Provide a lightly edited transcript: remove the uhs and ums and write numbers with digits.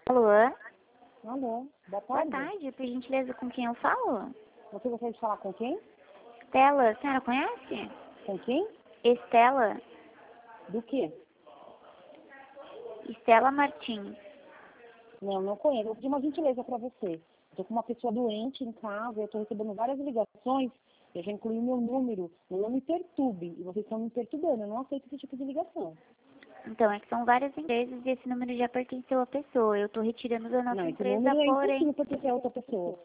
Alô? Alô, boa Boa tarde. tarde, por gentileza, com quem eu falo? Você gostaria de falar com quem? Estela, a senhora conhece? Com quem? Estela? Do quê? Estela Martins. Não conheço. Eu pedi uma gentileza para você. Estou com uma pessoa doente em casa, eu estou recebendo várias ligações, eu já incluí meu número, não me perturbe, e vocês estão me perturbando, eu não aceito esse tipo de ligação. Então, é que são várias empresas e esse número já pertenceu à pessoa. Eu tô retirando da nossa Não, esse empresa, número é porém... impossível pertencer a outra pessoa.